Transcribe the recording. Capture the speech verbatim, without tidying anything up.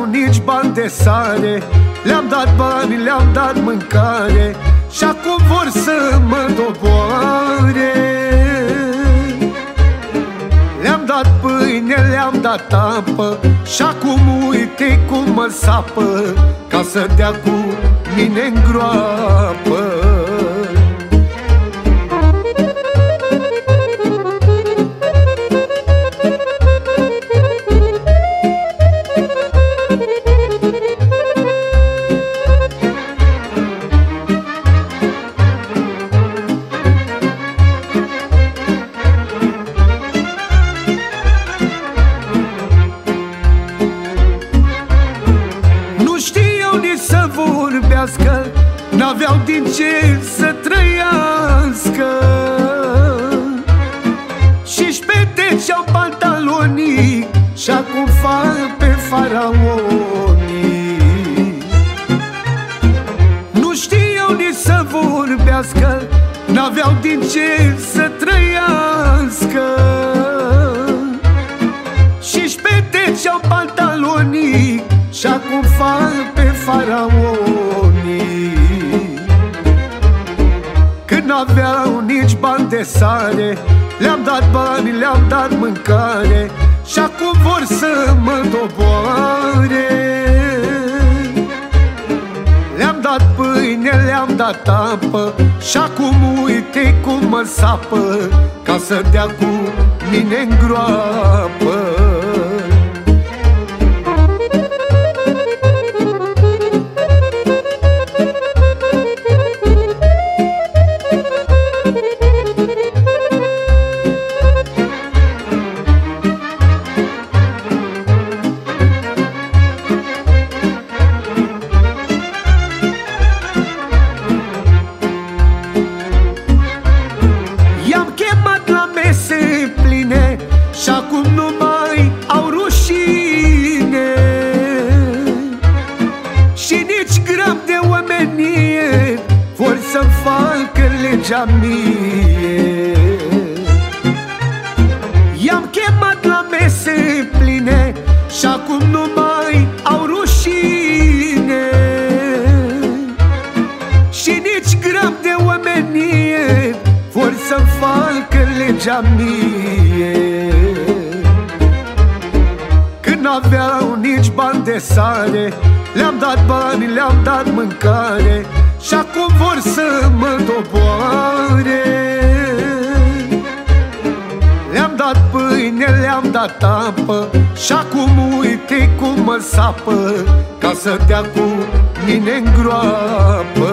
nici bani de sare. Le-am dat bani, le-am dat mâncare și acum vor să mă doboare. Le-am dat pâine, le-am dat apă și acum uite cum mă sapă, ca să dea cu mine în groapă. N-aveau din ce să trăiască și-și peteceau pantalonii și acum fac pe faraonii. Nu știau nici să vorbească, n-aveau din ce să trăiască și-și peteceau pantalonii și acum fac pe faraonii. N-aveau nici bani de sare. Le-am dat bani, le-am dat mâncare și acum vor să mă doboare. Le-am dat pâine, le-am dat apă și acum uite cum mă sapă, ca să dea cu mine în groapă. Și acum nu mai au rușine și nici gram de omenie, vor să-mi facă legea mie. I-am chemat la mese pline și acum nu mai au rușine și nici gram de omenie, vor să-mi facă legea mie. N-aveau nici bani de sare. Le-am dat bani, le-am dat mâncare și acum vor să mă doboare. Le-am dat pâine, le-am dat apă și acum uite cum mă sapă, ca să dea cu mine în groapă.